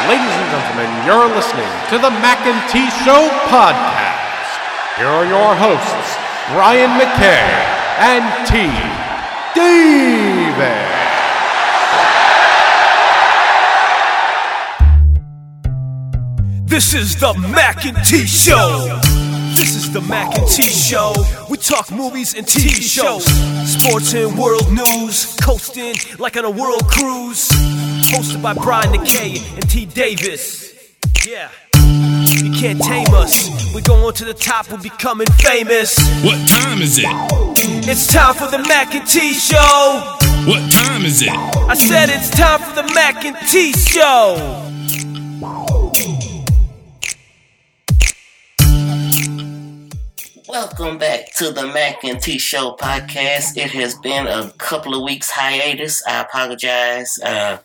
Ladies and gentlemen, you're listening to the Mac and T Show podcast. Here are your hosts, Brian McKay and T. David. This is the Mac and T Show. This is the Mac and T Show. We talk movies and TV shows, sports and world news, coasting like on a world cruise. Hosted by Brian McKay and T. Davis. Yeah, you can't tame us. We're going to the top, we're becoming famous. What time is it? It's time for the Mac and T Show. What time is it? I said it's time for the Mac and T Show. Welcome back to the Mac and T Show podcast. It has been a couple of weeks hiatus. I apologize.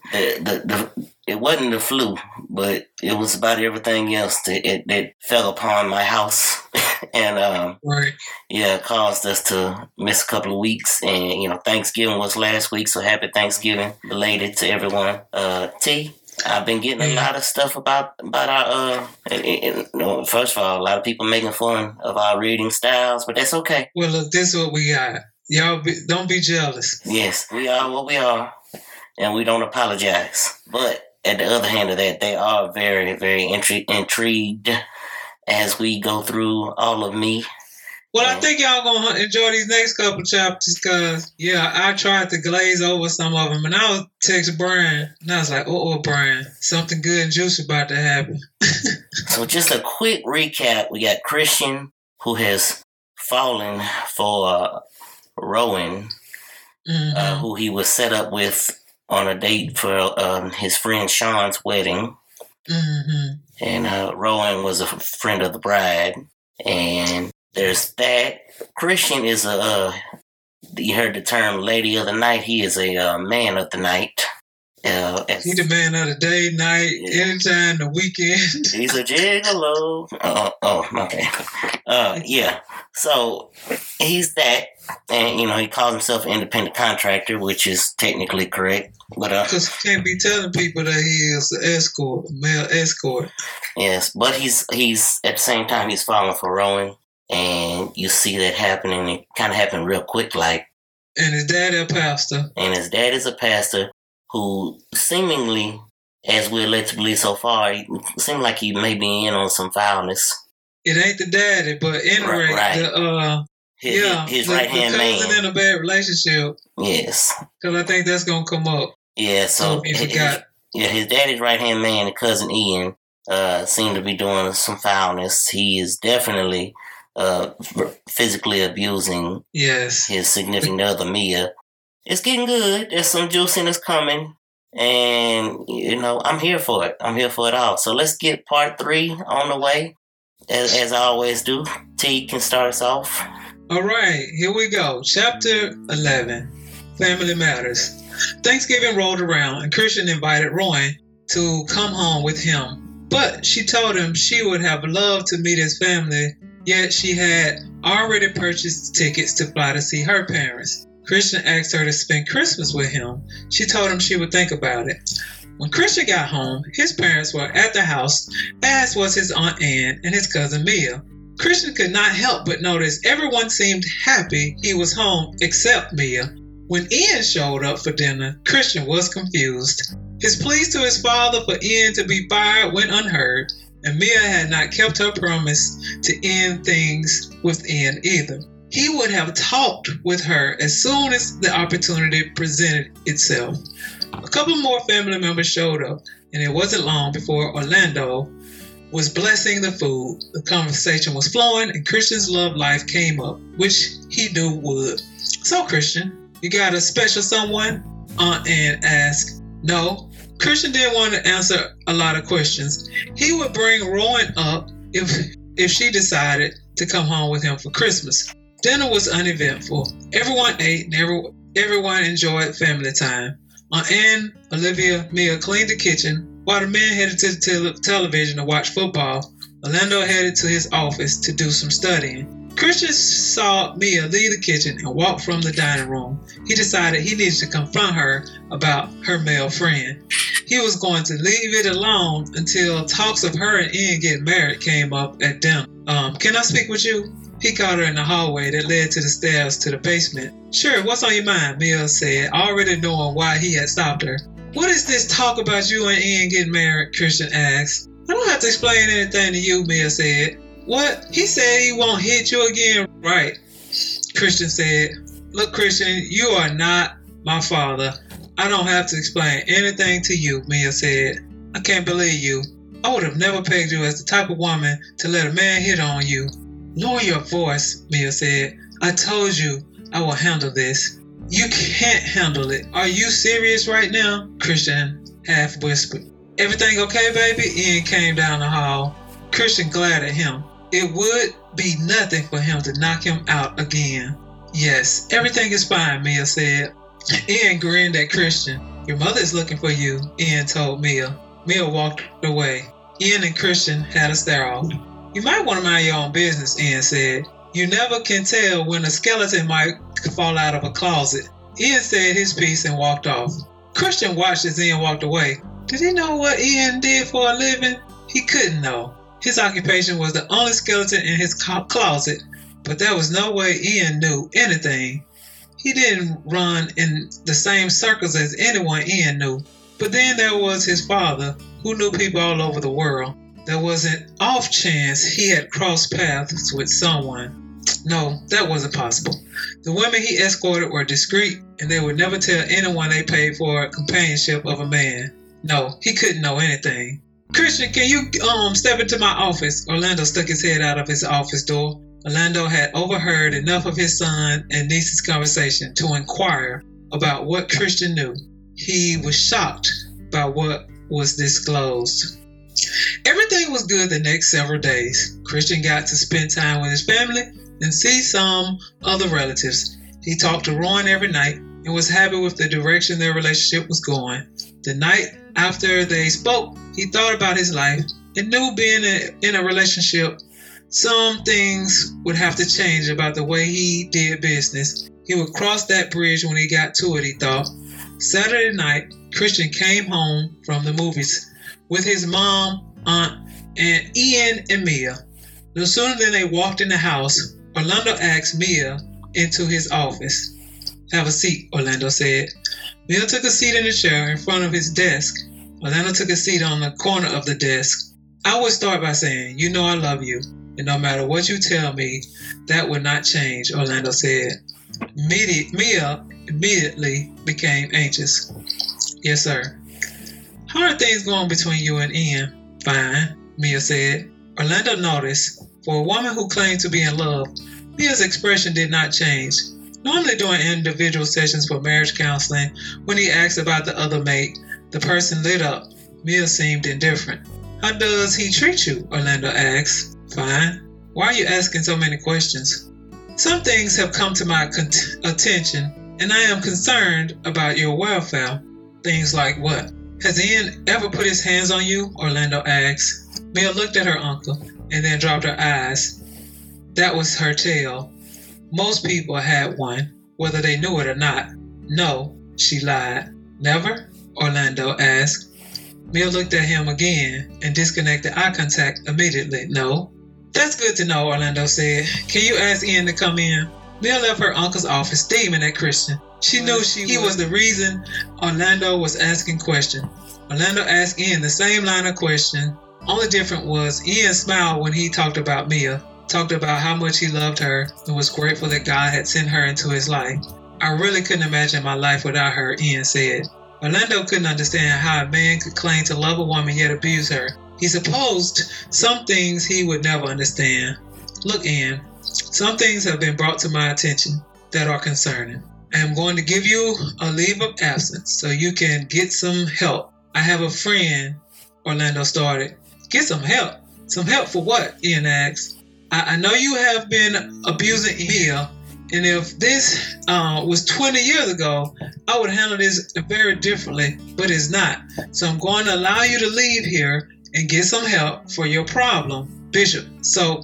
It wasn't the flu, but it was about everything else that fell upon my house and caused us to miss a couple of weeks. And Thanksgiving was last week, so happy Thanksgiving belated to everyone. T. I've been getting a lot of stuff about our, first of all, a lot of people making fun of our reading styles, but that's okay. Well, look, this is what we got. Y'all don't be jealous. Yes, we are what we are, and we don't apologize. But at the other hand of that, they are very, very intrigued as we go through all of me. Well, I think y'all gonna enjoy these next couple chapters because, I tried to glaze over some of them, and I was text Brian, and I was like, Brian, something good and juicy about to happen. So just a quick recap. We got Christian, who has fallen for Rowan, who he was set up with on a date for his friend Sean's wedding. Mm-hmm. And Rowan was a friend of the bride, and there's that. Christian is you heard the term lady of the night. He is a man of the night. He's the man of the day, night, anytime, the weekend. He's a gigolo. Okay. Yeah. So he's that. And, he calls himself an independent contractor, which is technically correct. But because he can't be telling people that he is an escort, a male escort. Yes, but he's at the same time, he's falling for Rowan. And you see that happening. It kind of happened real quick, like. And his dad is a pastor. And his dad is a pastor who seemingly, as we're led to believe so far, seemed like he may be in on some foulness. It ain't the daddy, but anyway, right. His right-hand man. The cousin in a bad relationship. Yes. Because I think that's going to come up. Yeah, so his daddy's right-hand man, the cousin Ian, seem to be doing some foulness. He is definitely physically abusing his significant other, Mia. It's getting good. There's some juiciness coming. And, I'm here for it. I'm here for it all. So let's get part 3 on the way. As I always do. T can start us off. All right, here we go. Chapter 11, Family Matters. Thanksgiving rolled around and Christian invited Rowan to come home with him. But she told him she would have loved to meet his family, yet she had already purchased tickets to fly to see her parents. Christian asked her to spend Christmas with him. She told him she would think about it. When Christian got home, his parents were at the house, as was his Aunt Ann and his cousin Mia. Christian could not help but notice everyone seemed happy he was home except Mia. When Ian showed up for dinner, Christian was confused. His pleas to his father for Ian to be fired went unheard, and Mia had not kept her promise to end things with Ian either. He would have talked with her as soon as the opportunity presented itself. A couple more family members showed up, and it wasn't long before Orlando was blessing the food. The conversation was flowing, and Christian's love life came up, which he knew would. So, Christian, you got a special someone? Aunt Ann asked. No. Christian didn't want to answer a lot of questions. He would bring Rowan up if she decided to come home with him for Christmas. Dinner was uneventful. Everyone ate and everyone enjoyed family time. Aunt Ann, Olivia, Mia cleaned the kitchen, while the men headed to the television to watch football. Orlando headed to his office to do some studying. Christian saw Mia leave the kitchen and walk from the dining room. He decided he needed to confront her about her male friend. he was going to leave it alone until talks of her and Ian getting married came up at dinner. Can I speak with you? He caught her in the hallway that led to the stairs to the basement. Sure, what's on your mind? Mia said, already knowing why he had stopped her. What is this talk about you and Ian getting married? Christian asked. I don't have to explain anything to you, Mia said. What? He said he won't hit you again, right? Christian said, look, Christian, you are not my father. I don't have to explain anything to you, Mia said. I can't believe you. I would have never pegged you as the type of woman to let a man hit on you. Lower your voice, Mia said. I told you I will handle this. You can't handle it. Are you serious right now? Christian half whispered. Everything okay, baby? Ian came down the hall. Christian glared at him. It would be nothing for him to knock him out again. Yes, everything is fine, Mia said. Ian grinned at Christian. Your mother is looking for you, Ian told Mia. Mia walked away. Ian and Christian had a stare-off. You might want to mind your own business, Ian said. You never can tell when a skeleton might fall out of a closet. Ian said his piece and walked off. Christian watched as Ian walked away. Did he know what Ian did for a living? He couldn't know. His occupation was the only skeleton in his closet, but there was no way Ian knew anything. He didn't run in the same circles as anyone Ian knew. But then there was his father, who knew people all over the world. There was an off chance he had crossed paths with someone. No, that wasn't possible. The women he escorted were discreet, and they would never tell anyone they paid for companionship of a man. No, he couldn't know anything. Christian, can you step into my office? Orlando stuck his head out of his office door. Orlando had overheard enough of his son and niece's conversation to inquire about what Christian knew. He was shocked by what was disclosed. Everything was good the next several days. Christian got to spend time with his family and see some other relatives. He talked to Rowan every night and was happy with the direction their relationship was going. The night after they spoke, he thought about his life and knew being in a relationship, some things would have to change about the way he did business. He would cross that bridge when he got to it, he thought. Saturday night, Christian came home from the movies with his mom, aunt, and Ian and Mia. No sooner than they walked in the house, Orlando asked Mia into his office. Have a seat, Orlando said. Mia took a seat in the chair in front of his desk. Orlando took a seat on the corner of the desk. I would start by saying, you know I love you, and no matter what you tell me, that would not change, Orlando said. Mia immediately became anxious. Yes, sir. How are things going between you and Ian? Fine, Mia said. Orlando noticed, for a woman who claimed to be in love, Mia's expression did not change. Normally during individual sessions for marriage counseling, when he asked about the other mate, the person lit up. Mia seemed indifferent. How does he treat you? Orlando asked. Fine. Why are you asking so many questions? Some things have come to my attention, and I am concerned about your welfare. Things like what? Has Ian ever put his hands on you? Orlando asked. Mia looked at her uncle and then dropped her eyes. That was her tale. Most people had one, whether they knew it or not. No, she lied. Never? Orlando asked. Mia looked at him again and disconnected eye contact immediately. No. That's good to know, Orlando said. Can you ask Ian to come in? Mia left her uncle's office steaming at Christian. She knew he was the reason Orlando was asking questions. Orlando asked Ian the same line of question. Only difference was Ian smiled when he talked about Mia, talked about how much he loved her and was grateful that God had sent her into his life. I really couldn't imagine my life without her, Ian said. Orlando couldn't understand how a man could claim to love a woman yet abuse her. He supposed some things he would never understand. Look, Ian, some things have been brought to my attention that are concerning. I am going to give you a leave of absence so you can get some help. I have a friend, Orlando started. Get some help? Some help for what? Ian asked. I know you have been abusing Mia, and if this was 20 years ago, I would handle this very differently, but it's not. So I'm going to allow you to leave here and get some help for your problem, Bishop. So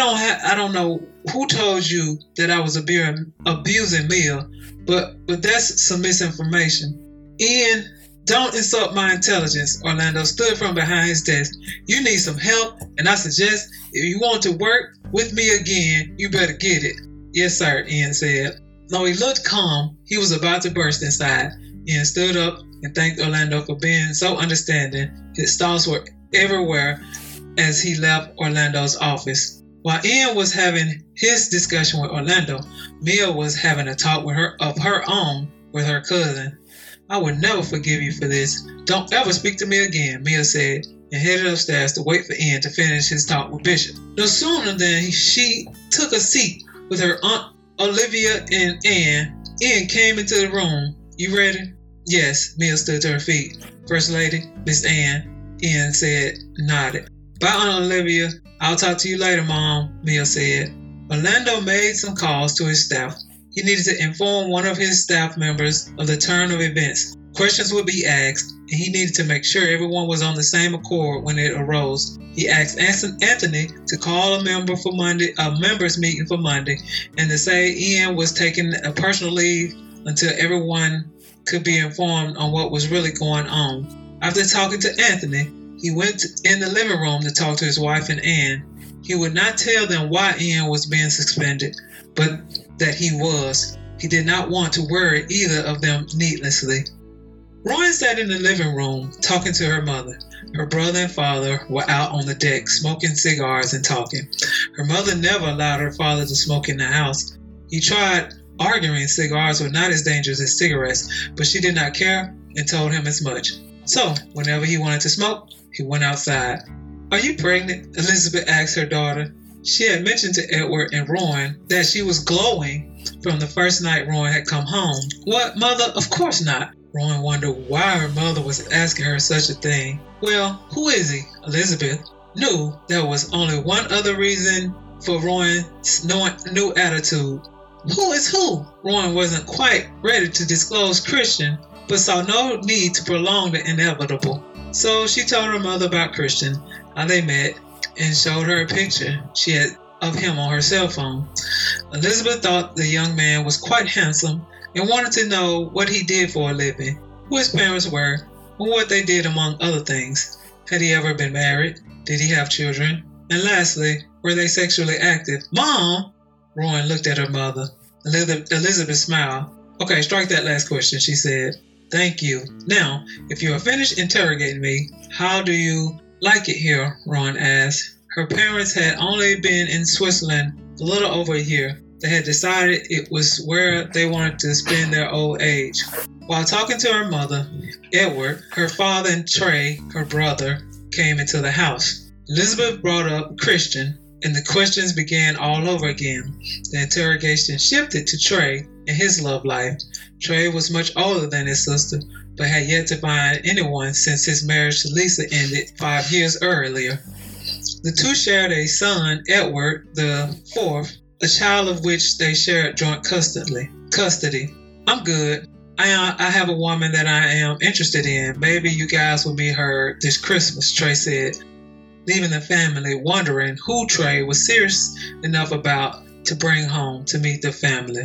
I don't know who told you that I was abusing Mia, but that's some misinformation. Ian, Don't insult my intelligence, Orlando stood from behind his desk. You need some help, and I suggest if you want to work with me again, you better get it. Yes, sir, Ian said. Though he looked calm, he was about to burst inside. Ian stood up and thanked Orlando for being so understanding. His thoughts were everywhere as he left Orlando's office. While Ian was having his discussion with Orlando, Mia was having a talk with her of her own with her cousin. I would never forgive you for this. Don't ever speak to me again, Mia said, and headed upstairs to wait for Ian to finish his talk with Bishop. No sooner than she took a seat with her Aunt Olivia and Anne, Ian came into the room. You ready? Yes, Mia stood to her feet. First Lady, Miss Anne, Ian said, nodded. Bye, Aunt Olivia. I'll talk to you later, Mom, Mia said. Orlando made some calls to his staff. He needed to inform one of his staff members of the turn of events. Questions would be asked, and he needed to make sure everyone was on the same accord when it arose. He asked Anthony to call a members meeting for Monday, and to say Ian was taking a personal leave until everyone could be informed on what was really going on. After talking to Anthony, he went in the living room to talk to his wife and Anne. He would not tell them why Ian was being suspended, but that he was. He did not want to worry either of them needlessly. Rowan sat in the living room talking to her mother. Her brother and father were out on the deck smoking cigars and talking. Her mother never allowed her father to smoke in the house. He tried arguing cigars were not as dangerous as cigarettes, but she did not care and told him as much. So, whenever he wanted to smoke, he went outside. Are you pregnant? Elizabeth asked her daughter. She had mentioned to Edward and Rowan that she was glowing from the first night Rowan had come home. What, Mother? Of course not. Rowan wondered why her mother was asking her such a thing. Well, who is he? Elizabeth knew there was only one other reason for Rowan's new attitude. Who is who? Rowan wasn't quite ready to disclose Christian, but saw no need to prolong the inevitable. So she told her mother about Christian, how they met, and showed her a picture she had of him on her cell phone. Elizabeth thought the young man was quite handsome and wanted to know what he did for a living, who his parents were, and what they did among other things. Had he ever been married? Did he have children? And lastly, were they sexually active? Mom! Rowan looked at her mother. Elizabeth smiled. Okay, strike that last question, she said. Thank you. Now, if you are finished interrogating me, how do you like it here? Rowan asked. Her parents had only been in Switzerland a little over a year. They had decided it was where they wanted to spend their old age. While talking to her mother, Edward, her father, and Trey, her brother, came into the house. Elizabeth brought up Christian, and the questions began all over again. The interrogation shifted to Trey and his love life. Trey was much older than his sister, but had yet to find anyone since his marriage to Lisa ended 5 years earlier. The two shared a son, Edward the Fourth, a child of which they shared joint custody. I'm good. I have a woman that I am interested in. Maybe you guys will meet her this Christmas, Trey said, leaving the family wondering who Trey was serious enough about to bring home to meet the family.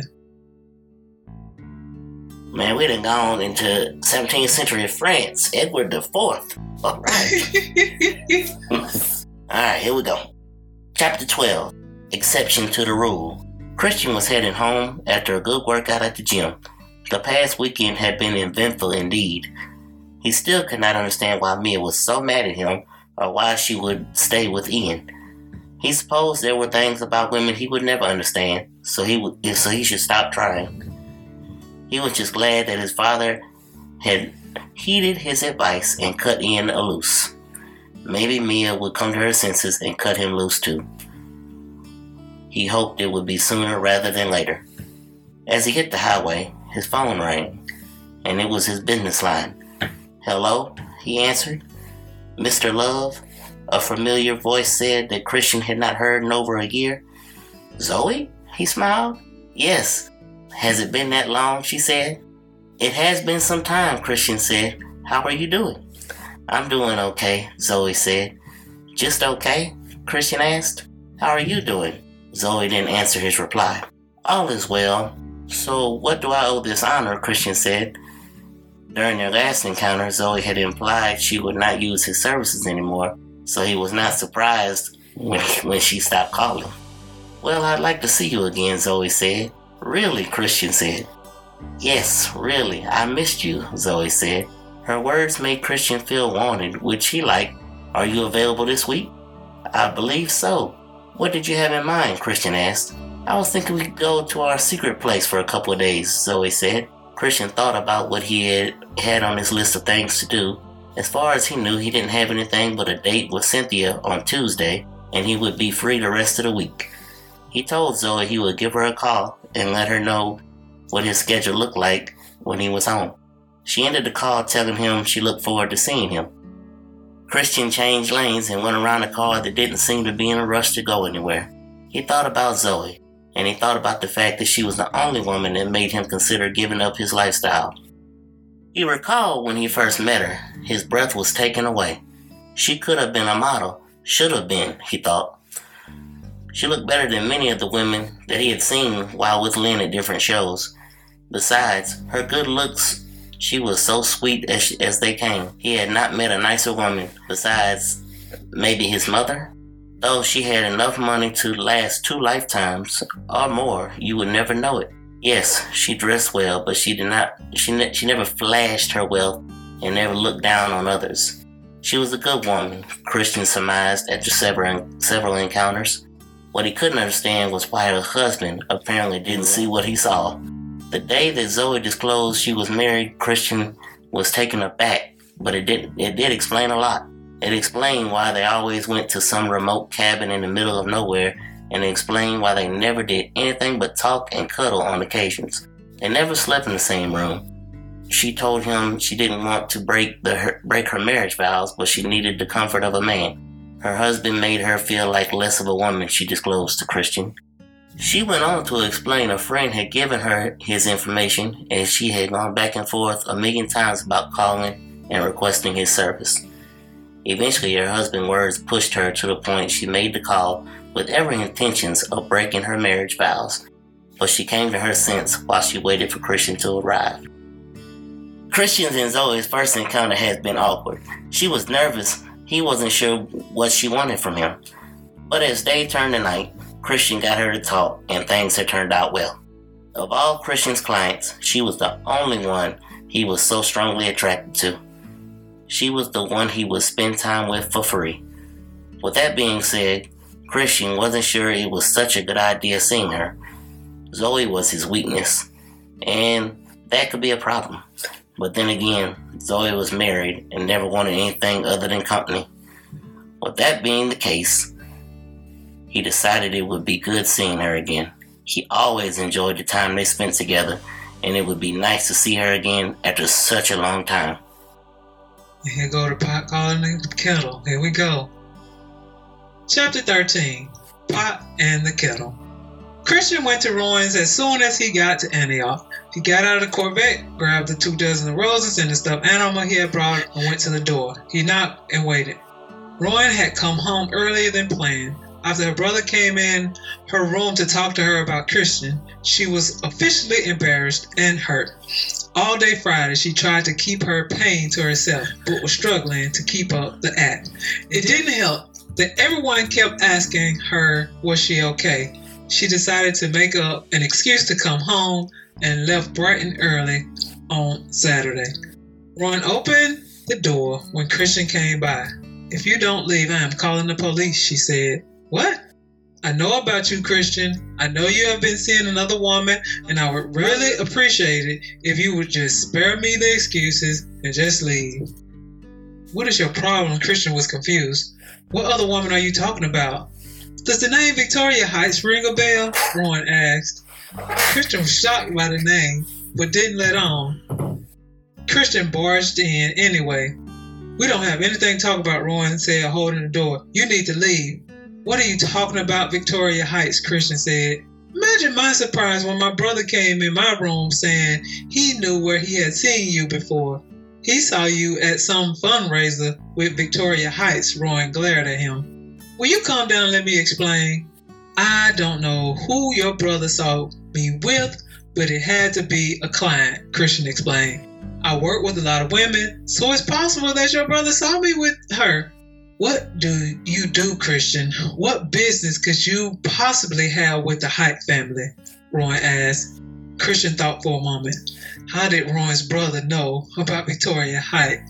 Man, we done gone into 17th century France. Edward the Fourth. All right. Alright, here we go. Chapter 12. Exception to the rule. Christian was heading home after a good workout at the gym. The past weekend had been eventful indeed. He still could not understand why Mia was so mad at him or why she would stay with Ian. He supposed there were things about women he would never understand, so he should stop trying. He was just glad that his father had heeded his advice and cut Ian loose. Maybe Mia would come to her senses and cut him loose too. He hoped it would be sooner rather than later. As he hit the highway, his phone rang, and it was his business line. Hello, he answered. Mr. Love, a familiar voice said that Christian had not heard in over a year. Zoe? He smiled. Yes. Has it been that long? She said. It has been some time, Christian said. How are you doing? I'm doing okay, Zoe said. Just okay? Christian asked. How are you doing? Zoe didn't answer his reply. All is well. So what do I owe this honor? Christian said. During their last encounter, Zoe had implied she would not use his services anymore, so he was not surprised when she stopped calling. "Well, I'd like to see you again," Zoe said. "Really?" Christian said. "Yes, really. I missed you," Zoe said. Her words made Christian feel wanted, which he liked. "Are you available this week?" "I believe so." "What did you have in mind?" Christian asked. "I was thinking we could go to our secret place for a couple of days," Zoe said. Christian thought about what he had on his list of things to do. As far as he knew, he didn't have anything but a date with Cynthia on Tuesday, and he would be free the rest of the week. He told Zoe he would give her a call and let her know what his schedule looked like when he was home. She ended the call telling him she looked forward to seeing him. Christian changed lanes and went around a car that didn't seem to be in a rush to go anywhere. He thought about Zoe, and he thought about the fact that she was the only woman that made him consider giving up his lifestyle. He recalled when he first met her, his breath was taken away. She could have been a model, should have been, he thought. She looked better than many of the women that he had seen while with Lynn at different shows. Besides, her good looks, she was so sweet as they came. He had not met a nicer woman, besides maybe his mother. Though she had enough money to last 2 lifetimes or more, you would never know it. Yes, she dressed well, but she never flashed her wealth and never looked down on others. She was a good woman, Christian surmised after several encounters. What he couldn't understand was why her husband apparently didn't see what he saw. The day that Zoe disclosed she was married, Christian was taken aback, but it did explain a lot. It explained why they always went to some remote cabin in the middle of nowhere, and it explained why they never did anything but talk and cuddle on occasions. They never slept in the same room. She told him she didn't want to break her marriage vows, but she needed the comfort of a man. Her husband made her feel like less of a woman, she disclosed to Christian. She went on to explain a friend had given her his information, and she had gone back and forth a million times about calling and requesting his service. Eventually, her husband's words pushed her to the point she made the call with every intentions of breaking her marriage vows, but she came to her sense while she waited for Christian to arrive. Christian's and Zoe's first encounter has been awkward. She was nervous. He wasn't sure what she wanted from him. But as day turned to night, Christian got her to talk, and things had turned out well. Of all Christian's clients, she was the only one he was so strongly attracted to. She was the one he would spend time with for free. With that being said, Christian wasn't sure it was such a good idea seeing her. Zoe was his weakness, and that could be a problem. But then again, Zoe was married and never wanted anything other than company. With that being the case, he decided it would be good seeing her again. He always enjoyed the time they spent together, and it would be nice to see her again after such a long time. Here go the pot calling the kettle. Here we go. Chapter 13. Pot and the Kettle. Christian went to Rowan's as soon as he got to Antioch. He got out of the Corvette, grabbed the 2 dozen roses and the stuffed animal he had brought, and went to the door. He knocked and waited. Rowan had come home earlier than planned. After her brother came in her room to talk to her about Christian, she was officially embarrassed and hurt. All day Friday, she tried to keep her pain to herself, but was struggling to keep up the act. It didn't help that everyone kept asking her, was she okay? She decided to make up an excuse to come home and left bright and early on Saturday. Ron opened the door when Christian came by. "If you don't leave, I am calling the police," she said. "What?" "I know about you, Christian. I know you have been seeing another woman, and I would really appreciate it if you would just spare me the excuses and just leave." "What is your problem?" Christian was confused. "What other woman are you talking about?" "Does the name Victoria Heights ring a bell?" Rowan asked. Christian was shocked by the name, but didn't let on. Christian barged in anyway. "We don't have anything to talk about," Rowan said, holding the door. "You need to leave." "What are you talking about, Victoria Heights?" Christian said. "Imagine my surprise when my brother came in my room saying he knew where he had seen you before. He saw you at some fundraiser with Victoria Heights." Rowan glared at him. "Will you calm down and let me explain?" "I don't know who your brother saw me with, but it had to be a client," Christian explained. I work with a lot of women, so it's possible that your brother saw me with her. What do you do, Christian? What business could you possibly have with the Height family? Rowan asked. Christian thought for a moment. How did Rowan's brother know about Victoria Height?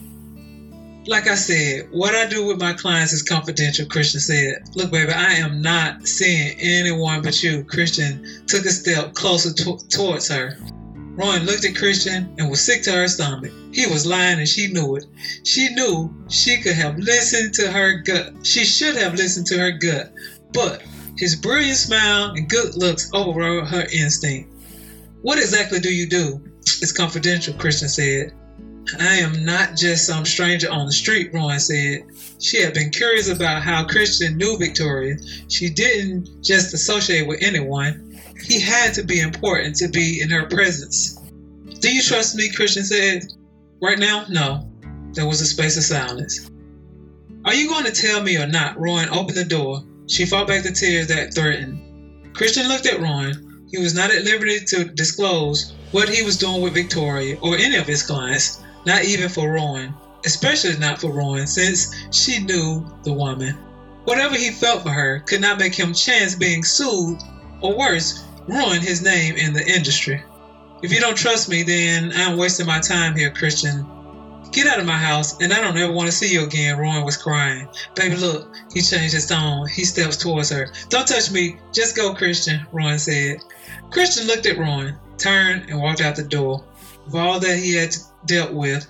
Like I said, what I do with my clients is confidential, Christian said. Look, baby, I am not seeing anyone but you. Christian took a step closer towards her. Rowan looked at Christian and was sick to her stomach. He was lying and she knew it. She knew she could have listened to her gut. She should have listened to her gut. But his brilliant smile and good looks overrode her instinct. What exactly do you do? It's confidential, Christian said. I am not just some stranger on the street, Rowan said. She had been curious about how Christian knew Victoria. She didn't just associate with anyone. He had to be important to be in her presence. Do you trust me? Christian said. Right now, no. There was a space of silence. Are you going to tell me or not? Rowan opened the door. She fought back the tears that threatened. Christian looked at Rowan. He was not at liberty to disclose what he was doing with Victoria or any of his clients, not even for Rowan, especially not for Rowan, since she knew the woman. Whatever he felt for her could not make him chance being sued, or worse, ruin his name in the industry. If you don't trust me, then I'm wasting my time here, Christian. Get out of my house, and I don't ever want to see you again, Rowan was crying. Baby, look, he changed his tone. He steps towards her. Don't touch me. Just go, Christian, Rowan said. Christian looked at Rowan, turned, and walked out the door. With all that he had dealt with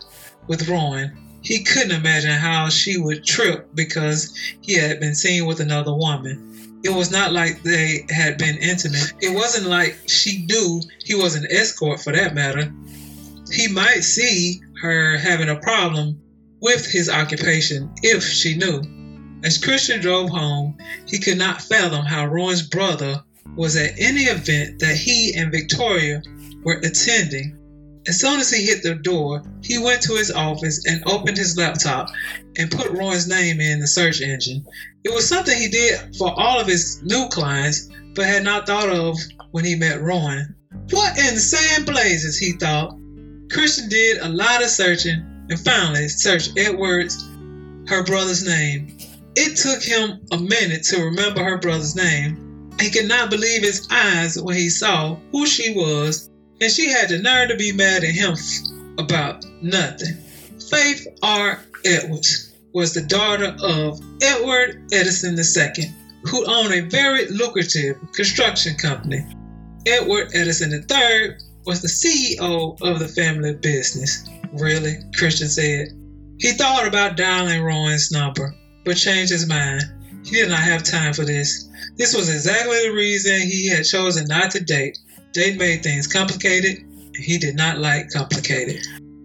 Rowan, he couldn't imagine how she would trip because he had been seen with another woman. It was not like they had been intimate. It wasn't like she knew he was an escort for that matter. He might see her having a problem with his occupation if she knew. As Christian drove home, he could not fathom how Rowan's brother was at any event that he and Victoria were attending. As soon as he hit the door, he went to his office and opened his laptop and put Rowan's name in the search engine. It was something he did for all of his new clients, but had not thought of when he met Rowan. What in sand blazes, he thought. Christian did a lot of searching and finally searched Edwards, her brother's name. It took him a minute to remember her brother's name. He could not believe his eyes when he saw who she was, and she had the nerve to be mad at him about nothing. Faith R. Edwards was the daughter of Edward Edison II, who owned a very lucrative construction company. Edward Edison III was the CEO of the family business. Really? Christian said. He thought about dialing Rowan's number, but changed his mind. He did not have time for this. This was exactly the reason he had chosen not to date. Date made things complicated, and he did not like complicated.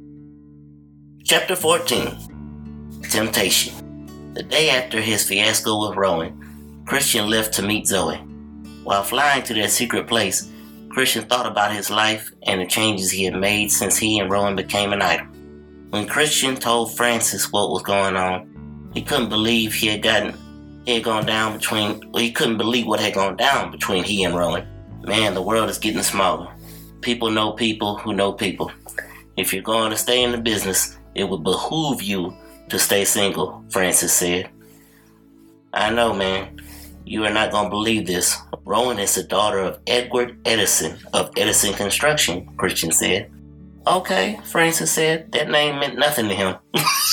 Chapter 14. Temptation. The day after his fiasco with Rowan, Christian left to meet Zoe. While flying to their secret place, Christian thought about his life and the changes he had made since he and Rowan became an item. When Christian told Francis what was going on, he couldn't believe he couldn't believe what had gone down between he and Rowan. Man, the world is getting smaller. People know people who know people. If you're going to stay in the business, it would behoove you to stay single, Francis said. I know, man. You are not going to believe this. Rowan is the daughter of Edward Edison of Edison Construction, Christian said. Okay, Francis said. That name meant nothing to him.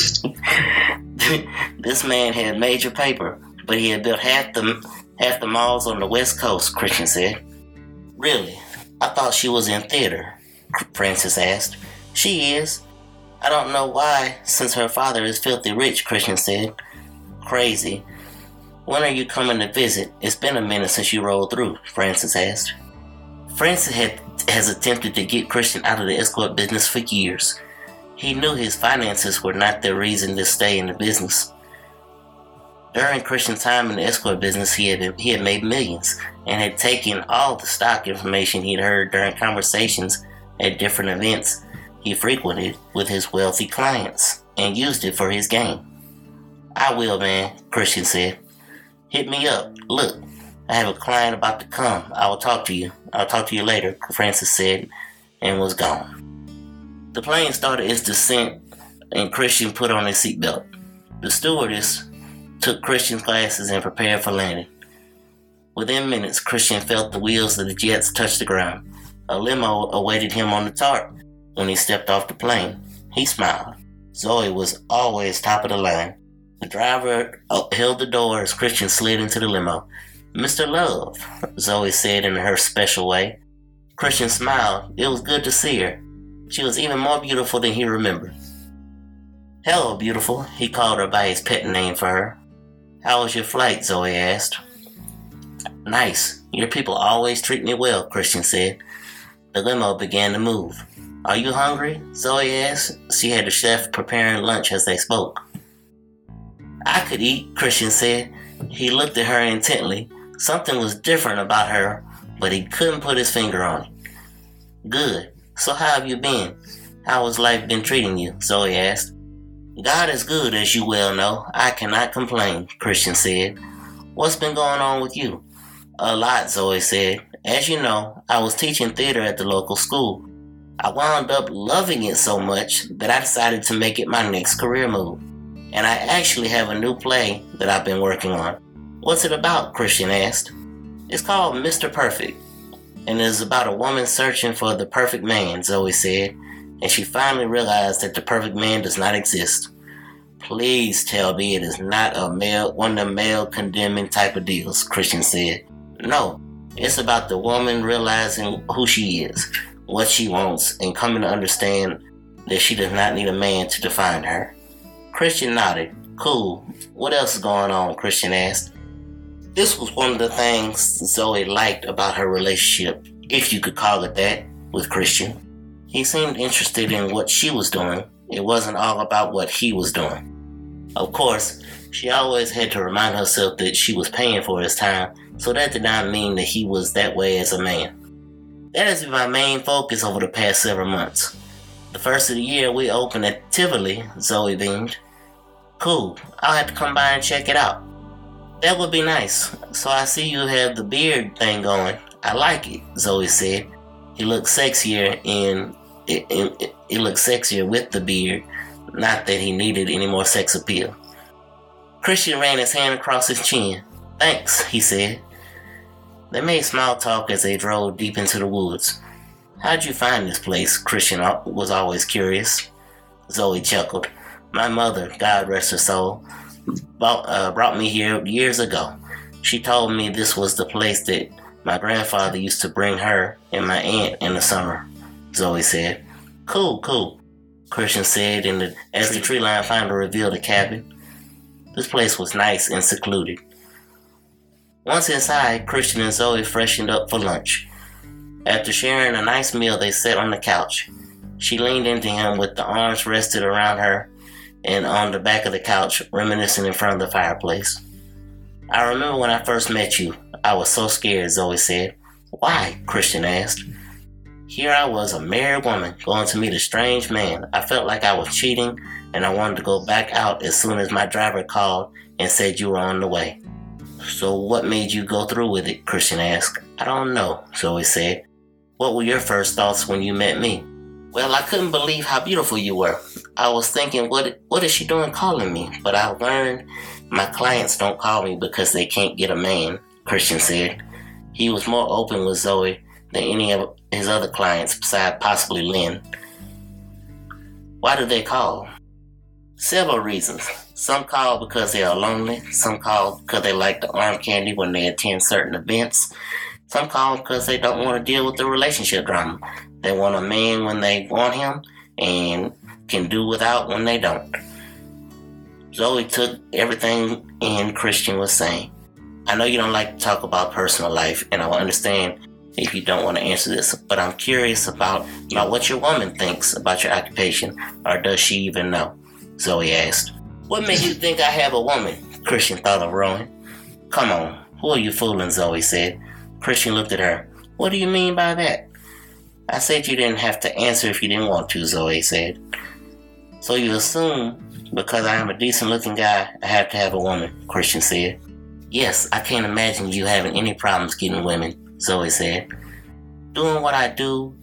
This man had major paper, but he had built half the malls on the West Coast, Christian said. Really? I thought she was in theater, Francis asked. She is. I don't know why, since her father is filthy rich, Christian said. Crazy. When are you coming to visit? It's been a minute since you rolled through, Francis asked. Francis has attempted to get Christian out of the escort business for years. He knew his finances were not the reason to stay in the business. During Christian's time in the escort business, he had made millions and had taken all the stock information he'd heard during conversations at different events he frequented with his wealthy clients and used it for his gain. I will, man, Christian said. Hit me up. Look, I have a client about to come. I will talk to you. I'll talk to you later, Francis said, and was gone. The plane started its descent and Christian put on his seatbelt. The stewardess took Christian's glasses and prepared for landing. Within minutes, Christian felt the wheels of the jets touch the ground. A limo awaited him on the tarp when he stepped off the plane. He smiled. Zoe was always top of the line. The driver held the door as Christian slid into the limo. "Mr. Love," Zoe said in her special way. Christian smiled. It was good to see her. She was even more beautiful than he remembered. "Hello, beautiful," he called her by his pet name for her. "How was your flight?" Zoe asked. "Nice. Your people always treat me well," Christian said. The limo began to move. "Are you hungry?" Zoe asked. She had the chef preparing lunch as they spoke. "I could eat," Christian said. He looked at her intently. Something was different about her, but he couldn't put his finger on it. "Good. So how have you been? How has life been treating you?" Zoe asked. "God is good, as you well know. I cannot complain," Christian said. "What's been going on with you?" "A lot," Zoe said. "As you know, I was teaching theater at the local school. I wound up loving it so much that I decided to make it my next career move. And I actually have a new play that I've been working on." "What's it about?" Christian asked. "It's called Mr. Perfect, and it's about a woman searching for the perfect man," Zoe said, and she finally realized that the perfect man does not exist. "Please tell me it is not one of the male condemning type of deals," Christian said. "No, it's about the woman realizing who she is, what she wants, and coming to understand that she does not need a man to define her." Christian nodded. "Cool. What else is going on?" Christian asked. This was one of the things Zoe liked about her relationship, if you could call it that, with Christian. He seemed interested in what she was doing. It wasn't all about what he was doing. Of course, she always had to remind herself that she was paying for his time, so that did not mean that he was that way as a man. "That has been my main focus over the past several months. The first of the year we opened at Tivoli," Zoe beamed. "Cool. I'll have to come by and check it out." "That would be nice. So I see you have the beard thing going. I like it," Zoe said. He looked sexier he looked sexier with the beard, not that he needed any more sex appeal. Christian ran his hand across his chin. "Thanks," he said. They made small talk as they drove deep into the woods. "How'd you find this place?" Christian was always curious. Zoe chuckled. "My mother, God rest her soul, brought me here years ago. She told me this was the place that my grandfather used to bring her and my aunt in the summer," Zoe said. Cool, Christian said as the tree line finally revealed the cabin. This place was nice and secluded. Once inside, Christian and Zoe freshened up for lunch. After sharing a nice meal, they sat on the couch. She leaned into him with the arms rested around her and on the back of the couch, reminiscing in front of the fireplace. "I remember when I first met you. I was so scared," Zoe said. "Why?" Christian asked. "Here I was, a married woman, going to meet a strange man. I felt like I was cheating, and I wanted to go back out as soon as my driver called and said you were on the way." "So what made you go through with it?" Christian asked. "I don't know," Zoe said. "What were your first thoughts when you met me?" "Well, I couldn't believe how beautiful you were. I was thinking, what is she doing calling me? But I learned my clients don't call me because they can't get a man," Christian said. He was more open with Zoe than any of his other clients besides possibly Lynn. "Why do they call?" "Several reasons. Some call because they are lonely. Some call because they like the arm candy when they attend certain events. Some call because they don't want to deal with the relationship drama. They want a man when they want him and can do without when they don't." Zoe took everything in Christian was saying. "I know you don't like to talk about personal life, and I will understand if you don't want to answer this, but I'm curious about what your woman thinks about your occupation, or does she even know?" Zoe asked. "What made you think I have a woman?" Christian thought of rowing. "Come on, who are you fooling?" Zoe said. Christian looked at her. "What do you mean by that?" "I said you didn't have to answer if you didn't want to," Zoe said. "So you assume because I am a decent looking guy, I have to have a woman," Christian said. "Yes, I can't imagine you having any problems getting women," Zoe said. "Doing what I do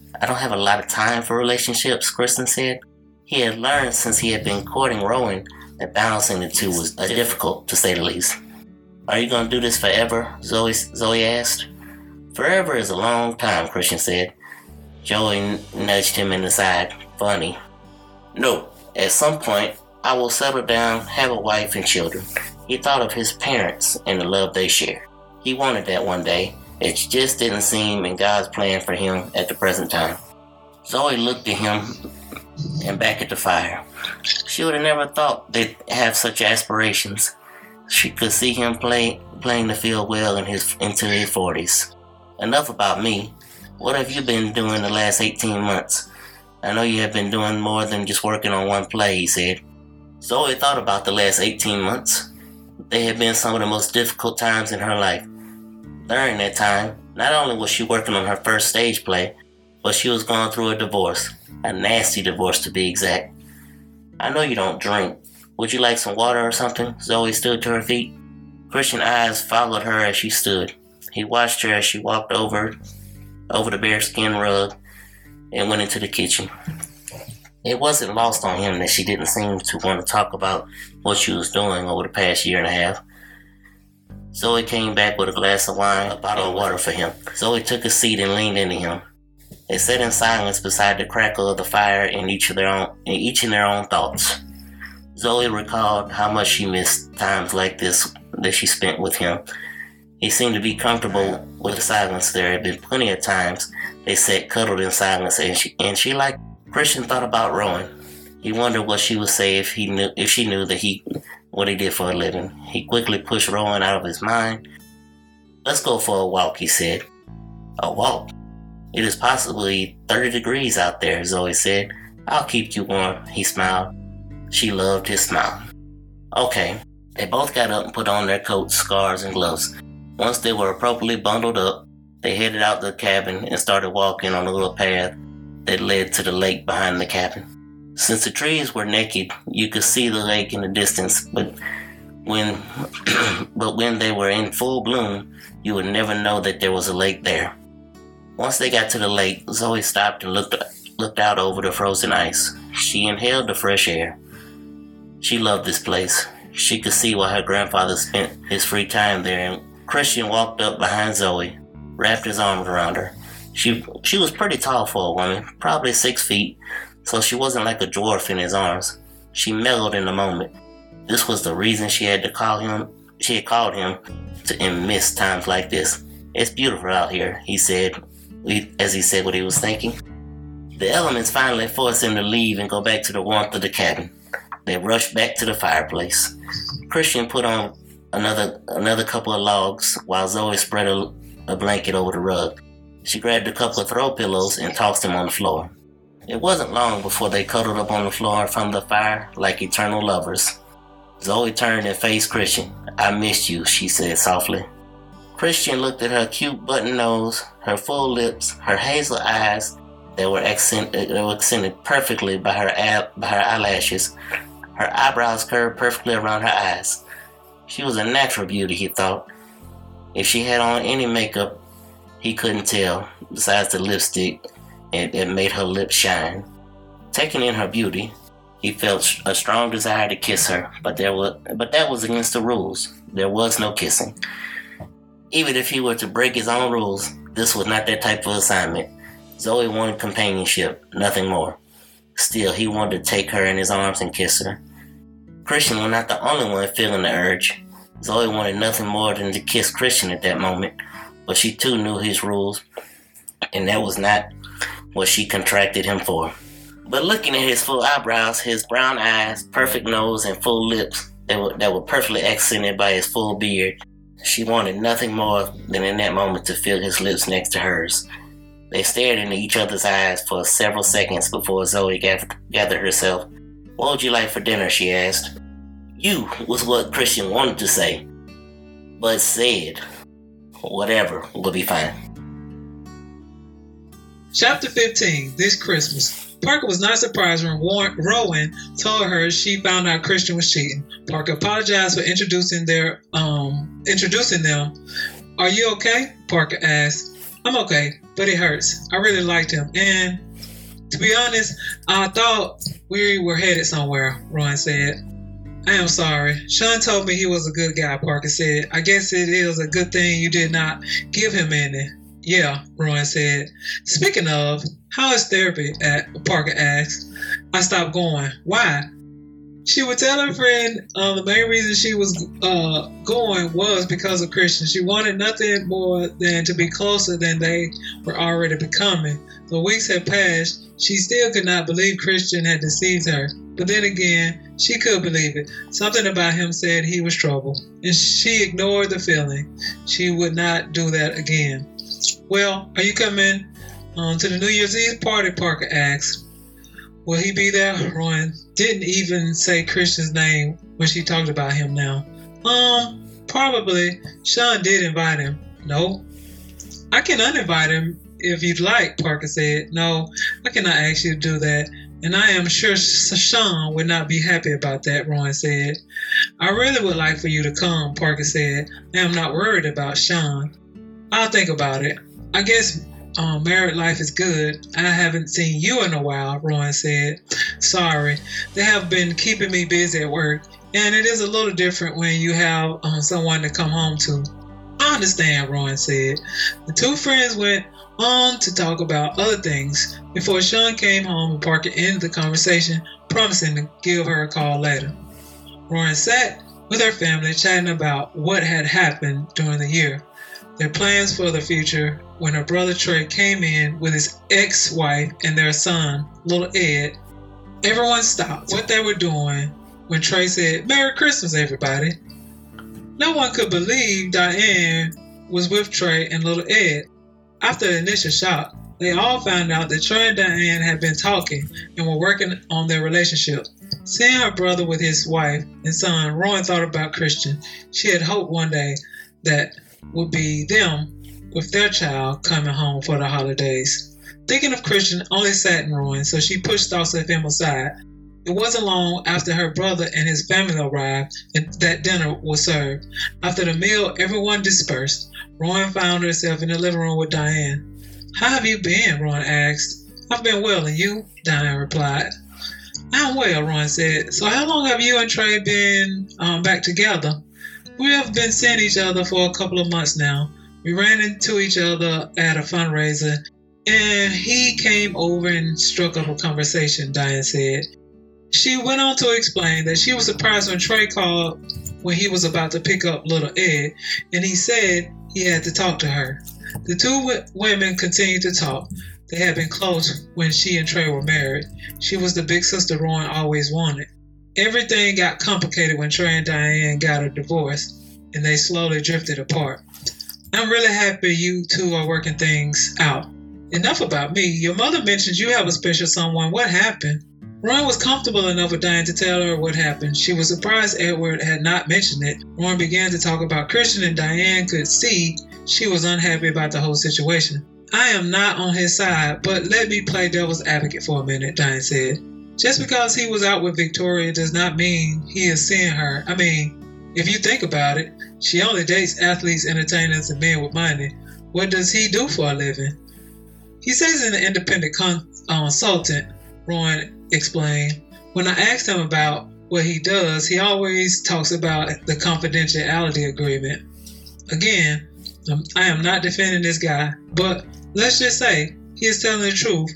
I don't have a lot of time for relationships, Kristen said. He had learned since he had been courting Rowan that balancing the two was difficult, to say the least. Are you going to do this forever? Zoe asked. Forever is a long time, Christian said. Joey nudged him in the side. Funny. No, at some point, I will settle down, have a wife and children. He thought of his parents and the love they share. He wanted that one day. It just didn't seem in God's plan for him at the present time. Zoe looked at him and back at the fire. She would have never thought they'd have such aspirations. She could see him playing the field well into his 40s. Enough about me. What have you been doing the last 18 months? I know you have been doing more than just working on one play, he said. Zoe thought about the last 18 months. They had been some of the most difficult times in her life. During that time, not only was she working on her first stage play, but she was going through a divorce. A nasty divorce, to be exact. I know you don't drink. Would you like some water or something? Zoe stood to her feet. Christian's eyes followed her as she stood. He watched her as she walked over the bearskin rug and went into the kitchen. It wasn't lost on him that she didn't seem to want to talk about what she was doing over the past year and a half. Zoe came back with a glass of wine, a bottle of water for him. Zoe took a seat and leaned into him. They sat in silence beside the crackle of the fire each in their own thoughts. Zoe recalled how much she missed times like this that she spent with him. He seemed to be comfortable with the silence. There had been plenty of times they sat cuddled in silence, and she liked. Christian thought about Rowan. He wondered what she would say if she knew that what he did for a living. He quickly pushed Rowan out of his mind. Let's go for a walk, he said. A walk? It is possibly 30 degrees out there, Zoe said. I'll keep you warm, he smiled. She loved his smile. Okay. They both got up and put on their coats, scarves, and gloves. Once they were appropriately bundled up, they headed out the cabin and started walking on a little path that led to the lake behind the cabin. Since the trees were naked, you could see the lake in the distance, but when they were in full bloom, you would never know that there was a lake there. Once they got to the lake, Zoe stopped and looked out over the frozen ice. She inhaled the fresh air. She loved this place. She could see why her grandfather spent his free time there, and Christian walked up behind Zoe, wrapped his arms around her. She was pretty tall for a woman, probably 6 feet, so she wasn't like a dwarf in his arms. She mellowed in the moment. This was the reason she had called him to miss times like this. It's beautiful out here, he said, as he said what he was thinking. The elements finally forced him to leave and go back to the warmth of the cabin. They rushed back to the fireplace. Christian put on another couple of logs while Zoe spread a blanket over the rug. She grabbed a couple of throw pillows and tossed them on the floor. It wasn't long before they cuddled up on the floor from the fire like eternal lovers. Zoe turned and faced Christian. I missed you, she said softly. Christian looked at her cute button nose, her full lips, her hazel eyes that were accented perfectly by her eyelashes. Her eyebrows curved perfectly around her eyes. She was a natural beauty, he thought. If she had on any makeup, he couldn't tell, besides the lipstick that made her lips shine. Taking in her beauty, he felt a strong desire to kiss her, but that was against the rules. There was no kissing. Even if he were to break his own rules, this was not that type of assignment. Zoe wanted companionship, nothing more. Still, he wanted to take her in his arms and kiss her. Christian was not the only one feeling the urge. Zoe wanted nothing more than to kiss Christian at that moment, but she too knew his rules, and that was not what she contracted him for. But looking at his full eyebrows, his brown eyes, perfect nose, and full lips that were perfectly accented by his full beard, she wanted nothing more than in that moment to feel his lips next to hers. They stared into each other's eyes for several seconds before Zoe gathered herself. What would you like for dinner, she asked. You was what Christian wanted to say, but said, whatever will be fine. Chapter 15, This Christmas. Parker was not surprised when Rowan told her she found out Christian was cheating. Parker apologized for introducing them. Are you okay? Parker asked. I'm okay. but it hurts. I really liked him. And to be honest, I thought we were headed somewhere, Rowan said. I am sorry. Sean told me he was a good guy, Parker said. I guess it is a good thing you did not give him any. Yeah, Rowan said. Speaking of, how is therapy? Parker asked. I stopped going. Why? She would tell her friend the main reason she was going was because of Christian. She wanted nothing more than to be closer than they were already becoming. The weeks had passed. She still could not believe Christian had deceived her. But then again, she could believe it. Something about him said he was trouble. And she ignored the feeling. She would not do that again. Well, are you coming to the New Year's Eve party? Parker asked. Will he be there? Rowan didn't even say Christian's name when she talked about him now. Probably. Sean did invite him. No. I can uninvite him if you'd like, Parker said. No, I cannot ask you to do that. And I am sure Sean would not be happy about that, Rowan said. I really would like for you to come, Parker said. I am not worried about Sean. I'll think about it. I guess married life is good. I haven't seen you in a while, Rowan said. Sorry, they have been keeping me busy at work, and it is a little different when you have someone to come home to. I understand, Rowan said. The two friends went on to talk about other things before Sean came home and Parker ended the conversation, promising to give her a call later. Rowan sat with her family chatting about what had happened during the year, their plans for the future, when her brother Trey came in with his ex-wife and their son, little Ed. Everyone stopped what they were doing when Trey said, "Merry Christmas, everybody." No one could believe Diane was with Trey and little Ed. After the initial shock, they all found out that Trey and Diane had been talking and were working on their relationship. Seeing her brother with his wife and son, Rowan thought about Christian. She had hoped one day that would be them with their child coming home for the holidays. Thinking of Christian only saddened Rowan, so she pushed thoughts of him aside. It wasn't long after her brother and his family arrived that dinner was served. After the meal, everyone dispersed. Rowan found herself in the living room with Diane. "How have you been?" Rowan asked. "I've been well, and you?" Diane replied. "I'm well," Rowan said. "So how long have you and Trey been back together?" "We have been seeing each other for a couple of months now. We ran into each other at a fundraiser, and he came over and struck up a conversation," Diane said. She went on to explain that she was surprised when Trey called when he was about to pick up little Ed, and he said he had to talk to her. The two women continued to talk. They had been close when she and Trey were married. She was the big sister Rowan always wanted. Everything got complicated when Trey and Diane got a divorce, and they slowly drifted apart. "I'm really happy you two are working things out. Enough about me. Your mother mentioned you have a special someone. What happened?" Rowan was comfortable enough with Diane to tell her what happened. She was surprised Edward had not mentioned it. Rowan began to talk about Christian, and Diane could see she was unhappy about the whole situation. "I am not on his side, but let me play devil's advocate for a minute," Diane said. "Just because he was out with Victoria does not mean he is seeing her. I mean, if you think about it, she only dates athletes, entertainers, and men with money. What does he do for a living?" "He says he's an independent consultant," Rowan explained. "When I asked him about what he does, he always talks about the confidentiality agreement. Again, I am not defending this guy, but let's just say he is telling the truth.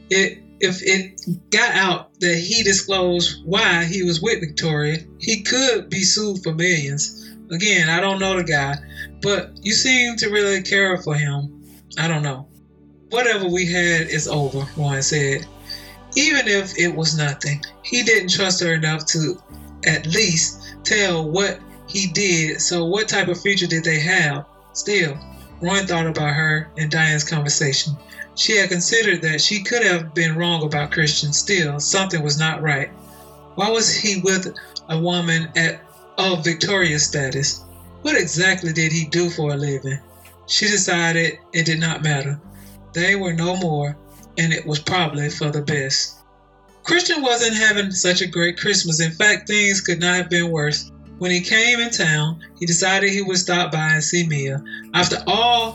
If it got out that he disclosed why he was with Victoria, he could be sued for millions. Again, I don't know the guy, but you seem to really care for him. I don't know." "Whatever we had is over," Rowan said. Even if it was nothing, he didn't trust her enough to at least tell what he did, so what type of future did they have? Still, Rowan thought about her and Diane's conversation. She had considered that she could have been wrong about Christian. Still, something was not right. Why was he with a woman of Victoria's status? What exactly did he do for a living? She decided it did not matter. They were no more, and it was probably for the best. Christian wasn't having such a great Christmas. In fact, things could not have been worse. When he came in town, he decided he would stop by and see Mia. After all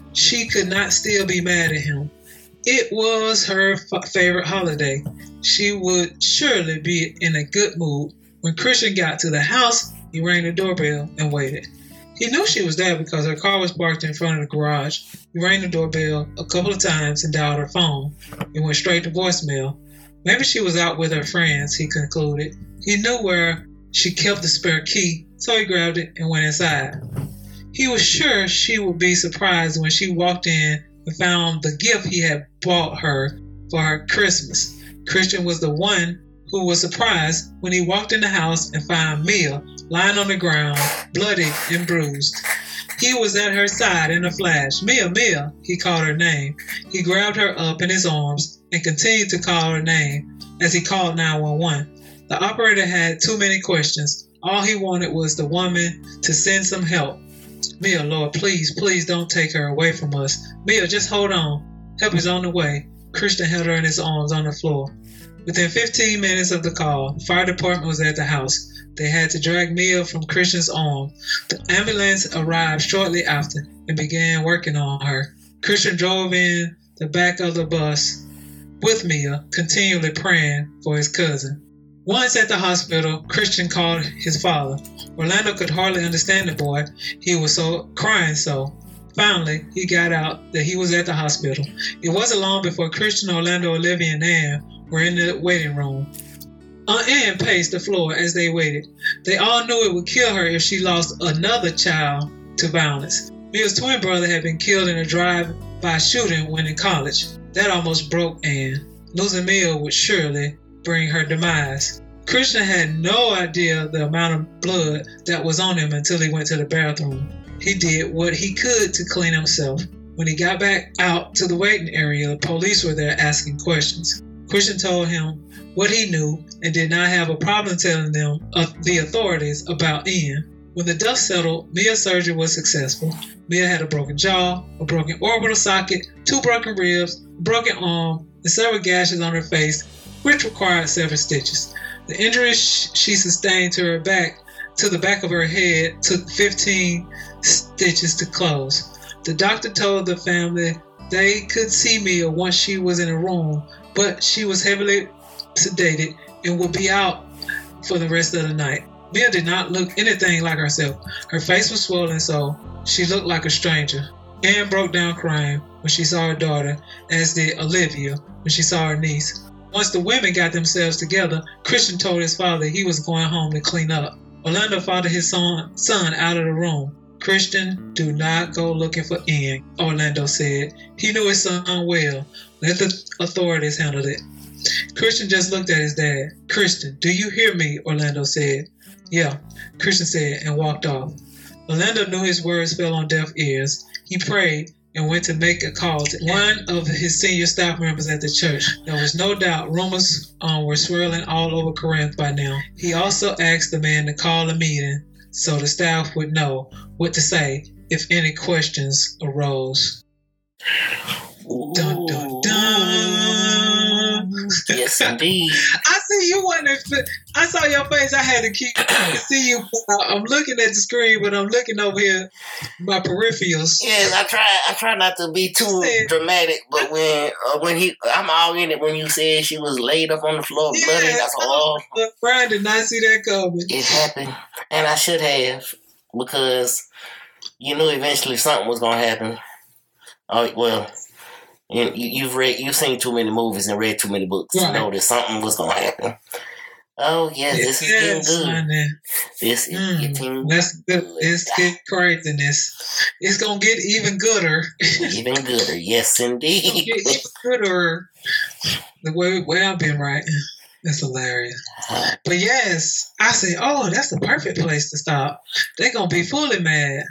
she could not still be mad at him. It was her favorite holiday. She would surely be in a good mood. When Christian got to the house, he rang the doorbell and waited. He knew she was there because her car was parked in front of the garage. He rang the doorbell a couple of times and dialed her phone. It went straight to voicemail. Maybe she was out with her friends, he concluded. He knew where she kept the spare key, so he grabbed it and went inside. He was sure she would be surprised when she walked in and found the gift he had bought her for her Christmas. Christian was the one who was surprised when he walked in the house and found Mia lying on the ground, bloody and bruised. He was at her side in a flash. Mia, Mia, he called her name. He grabbed her up in his arms and continued to call her name as he called 911. The operator had too many questions. All he wanted was the woman to send some help. Mia, Lord, please, please don't take her away from us. Mia, just hold on. Help is on the way. Christian held her in his arms on the floor. Within 15 minutes of the call, the fire department was at the house. They had to drag Mia from Christian's arm. The ambulance arrived shortly after and began working on her. Christian drove in the back of the bus with Mia, continually praying for his cousin. Once at the hospital, Christian called his father. Orlando could hardly understand the boy. He was crying so. Finally, he got out that he was at the hospital. It wasn't long before Christian, Orlando, Olivia, and Ann were in the waiting room. Aunt Ann paced the floor as they waited. They all knew it would kill her if she lost another child to violence. Mia's twin brother had been killed in a drive-by shooting when in college. That almost broke Ann. Losing Mia would surely bring her demise. Christian had no idea the amount of blood that was on him until he went to the bathroom. He did what he could to clean himself. When he got back out to the waiting area, the police were there asking questions. Christian told him what he knew and did not have a problem telling them the authorities about Ian. When the dust settled, Mia's surgery was successful. Mia had a broken jaw, a broken orbital socket, 2 broken ribs, a broken arm, and several gashes on her face, which required several stitches. The injuries she sustained to the back of her head took 15 stitches to close. The doctor told the family they could see Mia once she was in a room, but she was heavily sedated and would be out for the rest of the night. Mia did not look anything like herself. Her face was swollen, so she looked like a stranger. Anne broke down crying when she saw her daughter, as did Olivia when she saw her niece. Once the women got themselves together, Christian told his father he was going home to clean up. Orlando followed his son out of the room. Christian, do not go looking for Ian, Orlando said. He knew his son well. Let the authorities handle it. Christian just looked at his dad. Christian, do you hear me? Orlando said. Yeah, Christian said and walked off. Orlando knew his words fell on deaf ears. He prayed and went to make a call to one of his senior staff members at the church. There was no doubt rumors were swirling all over Corinth by now. He also asked the man to call a meeting so the staff would know what to say if any questions arose. Dun, dun, dun. Yes, indeed. I see you I saw your face. I had to keep see you. I'm looking at the screen, but I'm looking over here, my peripherals. Yes, I try not to be too dramatic, but I'm all in it when you said she was laid up on the floor, bloody. That's all. Brian did not see that coming. It happened, and I should have, because you knew eventually something was gonna happen. Oh well. You've seen too many movies and read too many books to know that something was gonna happen. Oh yes, this is getting good. This is getting that's good. It's getting craziness. It's gonna get even gooder. Even gooder, yes indeed. It's gonna get even gooder. The way I've been writing. That's hilarious. But yes, I said, oh, that's the perfect place to stop. They're gonna be fully mad.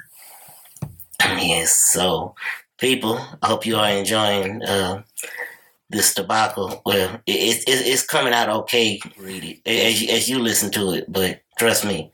Yes, so people, I hope you are enjoying this debacle. Well, it's coming out okay. Read it as you listen to it, but trust me,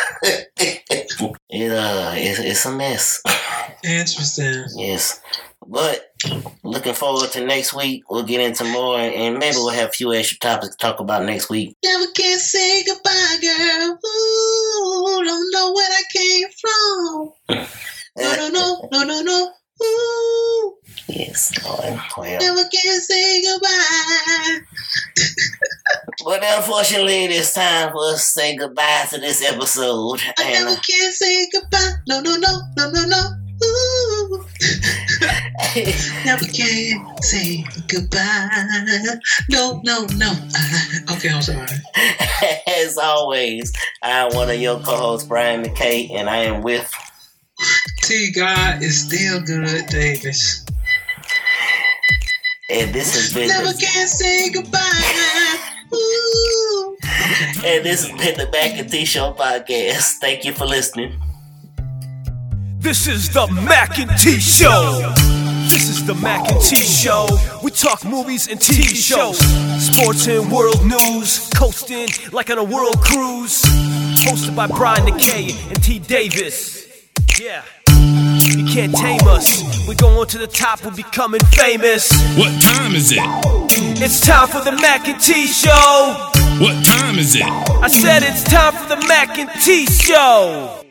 it's a mess. Interesting. Yes, but looking forward to next week. We'll get into more, and maybe we'll have a few extra topics to talk about next week. Never can say goodbye, girl. Ooh, don't know where I came from. No. Ooh. unfortunately, it is time for us to say goodbye to this episode. I never can say goodbye. No. Ooh. Never can say goodbye. No. Okay, I'm sorry. As always, I'm one of your co-hosts, Brian McKay, and I am with T. God is still good, Davis. And this has been Never can say goodbye. Ooh. Okay. And this has been the Mac and T Show podcast. Thank you for listening. This is the Mac and T Show. This is the Mac and T Show. We talk movies and TV shows, sports and world news, coasting like on a world cruise. Hosted by Brian McKay and T. Davis. Yeah. You can't tame us. We're going to the top, we're becoming famous. What time is it? It's time for the Mac and T Show. What time is it? I said it's time for the Mac and T Show.